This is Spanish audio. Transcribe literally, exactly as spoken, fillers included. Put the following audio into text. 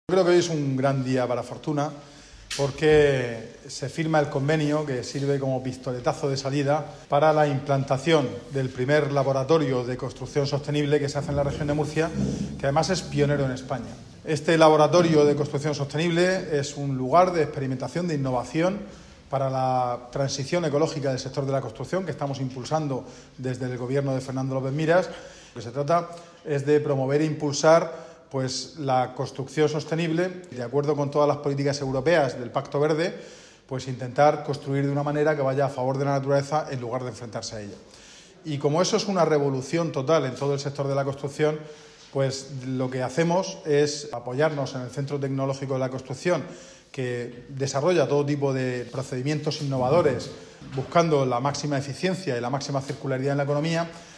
Creo que hoy es un gran día para Fortuna porque se firma el convenio que sirve como pistoletazo de salida para la implantación del primer laboratorio de construcción sostenible que se hace en la región de Murcia, que además es pionero en España. Este laboratorio de construcción sostenible es un lugar de experimentación, de innovación para la transición ecológica del sector de la construcción que estamos impulsando desde el gobierno de Fernando López Miras. Lo que se trata es de promover e impulsar pues la construcción sostenible, de acuerdo con todas las políticas europeas del Pacto Verde, pues intentar construir de una manera que vaya a favor de la naturaleza en lugar de enfrentarse a ella. Y como eso es una revolución total en todo el sector de la construcción, pues lo que hacemos es apoyarnos en el Centro Tecnológico de la Construcción, que desarrolla todo tipo de procedimientos innovadores, buscando la máxima eficiencia y la máxima circularidad en la economía,